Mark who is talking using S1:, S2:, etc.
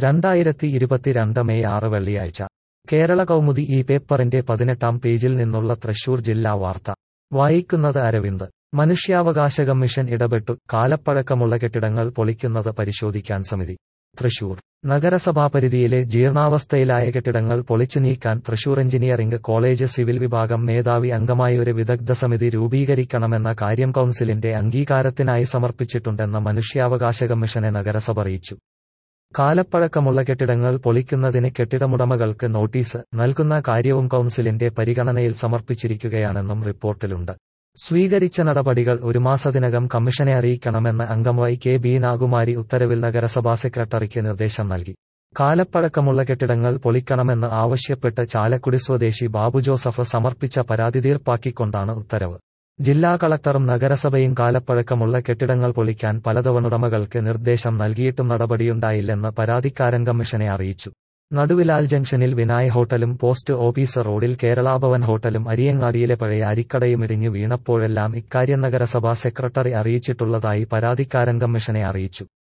S1: 2022 May 6 വെള്ളിയാഴ്ച കേരള കൗമുദി ഈ പേപ്പറിന്റെ 18-ാം പേജിൽ നിന്നുള്ള തൃശൂർ ജില്ലാ വാർത്ത വായിക്കുന്നത് അരവിന്ദ്. മനുഷ്യാവകാശ കമ്മീഷൻ ഇടപെട്ടു, കാലപ്പഴക്കമുള്ള കെട്ടിടങ്ങൾ പൊളിക്കുന്നത് പരിശോധിക്കാൻ സമിതി. തൃശൂർ നഗരസഭാപരിധിയിലെ ജീർണാവസ്ഥയിലായ കെട്ടിടങ്ങൾ പൊളിച്ചു നീക്കാൻ തൃശൂർ എഞ്ചിനീയറിംഗ് കോളേജ് സിവിൽ വിഭാഗം മേധാവി അംഗമായൊരു വിദഗ്ധ സമിതി രൂപീകരിക്കണമെന്ന കാര്യം കൗൺസിലിന്റെ അംഗീകാരത്തിനായി സമർപ്പിച്ചിട്ടുണ്ടെന്ന് മനുഷ്യാവകാശ കമ്മീഷനെ നഗരസഭ അറിയിച്ചു. കാലപ്പഴക്കമുള്ള കെട്ടിടങ്ങൾ പൊളിക്കുന്നതിന് കെട്ടിടമുടമകൾക്ക് നോട്ടീസ് നൽകുന്ന കാര്യവും കൗൺസിലിന്റെ പരിഗണനയിൽ സമർപ്പിച്ചിരിക്കുകയാണെന്നും റിപ്പോർട്ടിലുണ്ട്. സ്വീകരിച്ച നടപടികൾ ഒരു മാസത്തിനകം കമ്മീഷനെ അറിയിക്കണമെന്ന് അംഗം കെ ബീനാകുമാരി ഉത്തരവിൽ നഗരസഭാ സെക്രട്ടറിക്ക് നിർദ്ദേശം നൽകി. കാലപ്പഴക്കമുള്ള കെട്ടിടങ്ങൾ പൊളിക്കണമെന്ന് ആവശ്യപ്പെട്ട് ചാലക്കുടി സ്വദേശി ബാബു ജോസഫ് സമർപ്പിച്ച പരാതി തീർപ്പാക്കിക്കൊണ്ടാണ് ഉത്തരവ്. ജില്ലാ കളക്ടറും നഗരസഭയും കാലപ്പഴക്കമുള്ള കെട്ടിടങ്ങൾ പൊളിക്കാൻ പലതവണ ഉടമകൾക്ക് നിർദ്ദേശം നൽകിയിട്ടും നടപടിയുണ്ടായില്ലെന്ന് പരാതിക്കാരൻ കമ്മീഷനെ അറിയിച്ചു. നടുവിലാൽ ജംഗ്ഷനിൽ വിനായ് ഹോട്ടലും പോസ്റ്റ് ഓഫീസ് റോഡിൽ കേരളാഭവൻ ഹോട്ടലും അരിയങ്ങാടിയിലെ പഴയ അരിക്കടയും ഇടിഞ്ഞു വീണപ്പോഴെല്ലാം ഇക്കാര്യം നഗരസഭാ സെക്രട്ടറി അറിയിച്ചിട്ടുള്ളതായി പരാതിക്കാരൻ കമ്മീഷനെ അറിയിച്ചു.